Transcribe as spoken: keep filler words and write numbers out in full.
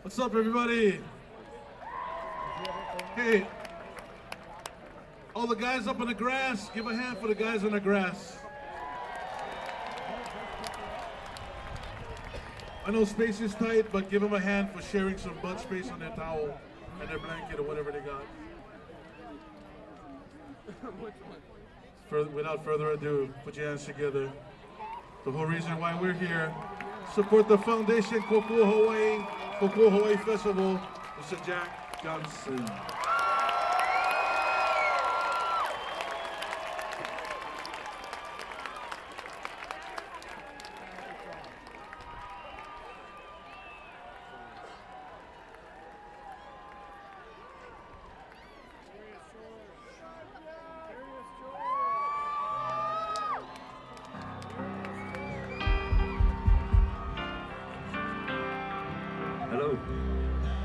What's up, everybody? Hey, all the guys up in the grass, give a hand for the guys in the grass. I know space is tight, but give them a hand for sharing some butt space on their towel and their blanket or whatever they got. For, without further ado, put your hands together. The whole reason why we're here, support the Foundation Kokua Hawaii, Kokua Hawaii Festival, Mister Jack Johnson. Hello.